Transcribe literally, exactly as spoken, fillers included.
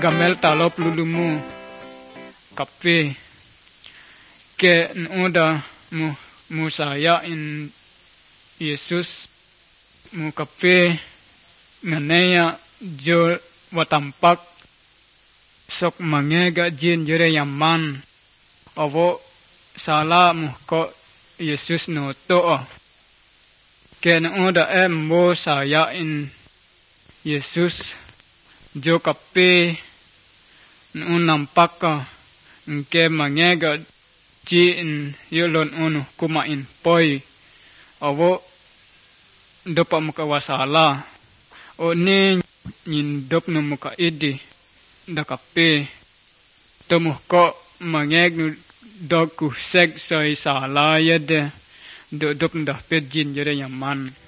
gamel talop lulumu kape ke nuda mu mu saya in Yesus mu kape nganeya jo watampak sok mangega jin jere yaman awo sala mu ko Yesus no to ke nuda embo saya in Yesus jo kape nu nampak ka ke mangega jin yolon unu kumain poi awo dopa muka wasala o ni nyin dop no muka idi da kape tomu ko mangeg nu dog ku seg soi sala yede do dop nda pe jin jere yaman